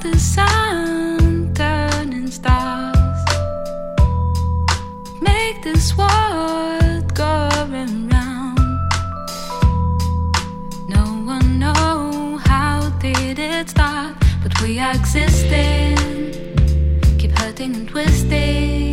the sun turning stars, make this world go around. No one know how did it start, but we are existing, keep hurting and twisting.